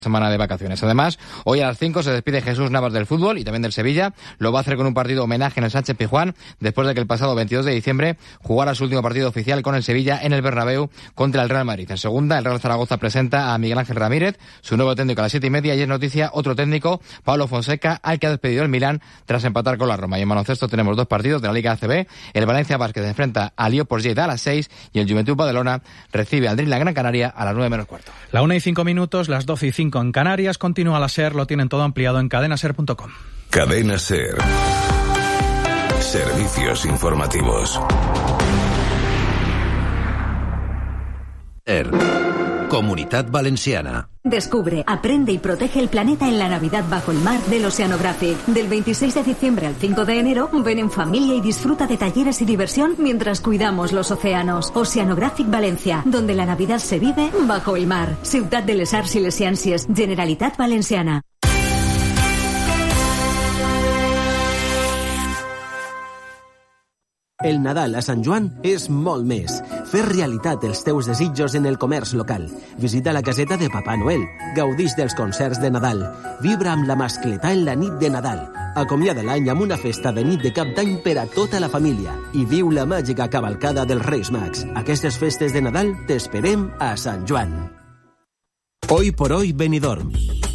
semana de vacaciones. Además, hoy a las 5 se despide Jesús Navas del fútbol y también del Sevilla. Lo va a hacer con un partido homenaje en el Sánchez Pizjuán, después de que el pasado 22 de diciembre jugara su último partido oficial con el Sevilla en el Bernabéu contra el Real Madrid. En segunda, el Real Zaragoza presenta a Miguel Ángel Ramírez, su nuevo técnico a las 7:30, y es noticia otro técnico, Paulo Fonseca, al que ha despedido el Milán tras empatar con la Roma. Y en baloncesto tenemos dos partidos de la Liga ACB. El Valencia Basket se enfrenta al Lioport Lleida a las 6 y el Juventud Badalona recibe al Dreamland Gran Canaria a las 9:45. La 1:05, las 12:05 en Canarias. Continúa la SER, lo tienen todo ampliado en cadenaser.com. Cadena SER. Servicios informativos. Comunitat Valenciana. Descubre, aprende y protege el planeta en la Navidad bajo el mar del Oceanographic. Del 26 de diciembre al 5 de enero, ven en familia y disfruta de talleres y diversión mientras cuidamos los océanos. Oceanographic Valencia, donde la Navidad se vive bajo el mar. Ciutat de les Arts i les Ciències, Generalitat Valenciana. El Nadal a Sant Joan és molt més. Fer realitat els teus desitjos en el comerç local. Visita la caseta de Papà Noel. Gaudix dels concerts de Nadal. Vibra amb la mascletà en la nit de Nadal. Acomiada l'any amb una festa de nit de cap d'any per a tota la família. I viu la màgica cavalcada dels Reis Mags. Aquestes festes de Nadal t'esperem a Sant Joan. Hoy por hoy Benidorm.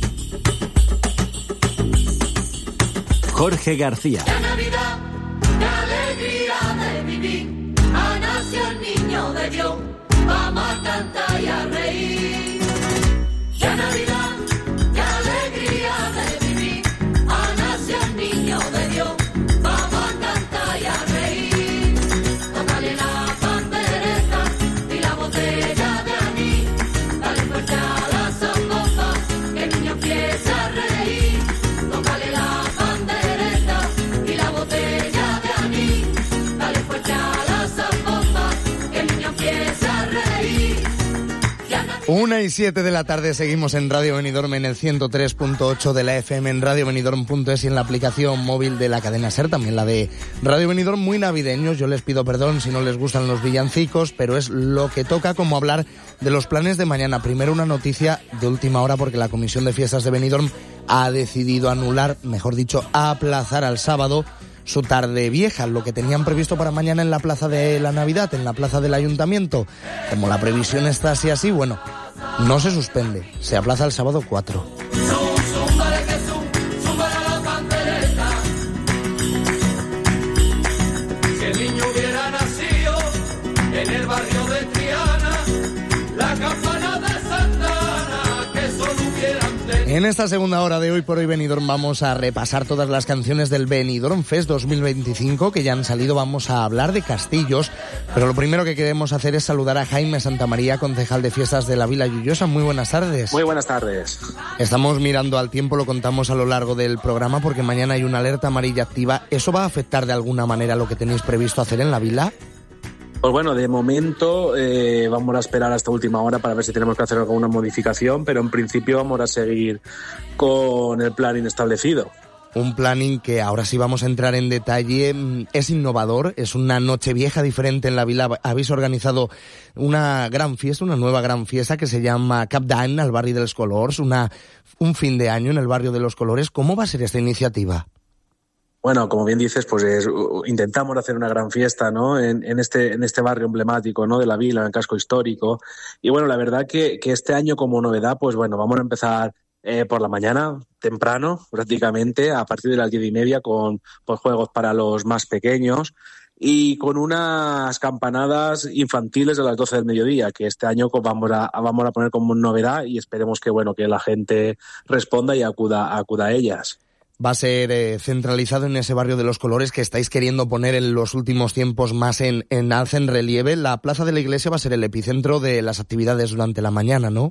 Jorge García. La Navidad, la alegría de vivir, ha nacido el niño de Dios, vamos a cantar y a reír. La Navidad, la alegría de vivir, ha nacido el niño de Dios, vamos a cantar y a reír. Tócale la pandereta y la botella de anís, dale fuerte a la zambombas, que el niño empieza a reír. Tócale la pandereta y la botella de anís, dale fuerte a la zambomba, que el niño empieza a reír. 1:07 de la tarde, seguimos en Radio Benidorm en el 103.8 de la FM, en radiobenidorm.es y en la aplicación móvil de la cadena SER, también la de Radio Benidorm. Muy navideños, yo les pido perdón si no les gustan los villancicos, pero es lo que toca, como hablar de los planes de mañana. Primero una noticia de última hora, porque la Comisión de Fiestas de Benidorm ha decidido anular, mejor dicho, aplazar al sábado su tarde vieja, lo que tenían previsto para mañana en la Plaza de la Navidad, en la Plaza del Ayuntamiento. Como la previsión está así, bueno, no se suspende, se aplaza el sábado 4. Si el niño hubiera nacido en el barrio de Triana, la campana de Santana, que solo hubieran tenido. En esta segunda hora de Hoy por Hoy Benidorm vamos a repasar todas las canciones del Benidorm Fest 2025 que ya han salido. Vamos a hablar de castillos, pero lo primero que queremos hacer es saludar a Jaime Santamaría, concejal de fiestas de la Vila Lloyosa. Muy buenas tardes. Muy buenas tardes. Estamos mirando al tiempo, lo contamos a lo largo del programa, porque mañana hay una alerta amarilla activa. ¿Eso va a afectar de alguna manera lo que tenéis previsto hacer en la vila? Pues bueno, de momento vamos a esperar hasta última hora para ver si tenemos que hacer alguna modificación, pero en principio vamos a seguir con el planning establecido. Un planning que ahora sí vamos a entrar en detalle. Es innovador, es una Nochevieja diferente en la vila. Habéis organizado una gran fiesta, una nueva gran fiesta que se llama Cap d'Any al barrio de los Colors, un fin de año en el barrio de los Colores. ¿Cómo va a ser esta iniciativa? Bueno, como bien dices, pues intentamos hacer una gran fiesta, ¿no? En este barrio emblemático, ¿no? De la vila, en el casco histórico. Y bueno, la verdad que este año, como novedad, pues bueno, vamos a empezar por la mañana, temprano, prácticamente, a partir de las 10:30, con pues, juegos para los más pequeños y con unas campanadas infantiles a las 12 del mediodía, que este año pues, vamos a poner como novedad, y esperemos que bueno que la gente responda y acuda a ellas. Va a ser centralizado en ese barrio de los Colores que estáis queriendo poner en los últimos tiempos más en alza, en relieve. La Plaza de la Iglesia va a ser el epicentro de las actividades durante la mañana, ¿no?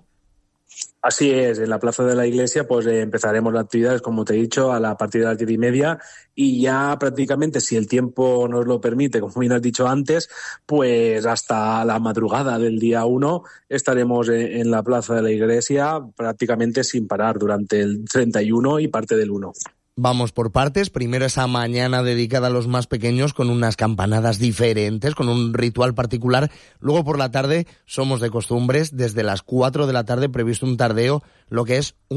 Así es, en la Plaza de la Iglesia pues empezaremos las actividades, como te he dicho, a partir de las 10:30, y ya prácticamente, si el tiempo nos lo permite, como bien has dicho antes, pues hasta la madrugada del día 1 estaremos en la Plaza de la Iglesia prácticamente sin parar durante el 31 y parte del 1. Vamos por partes. Primero esa mañana dedicada a los más pequeños con unas campanadas diferentes, con un ritual particular. Luego por la tarde, somos de costumbres, desde las 4 de la tarde previsto un tardeo, lo que es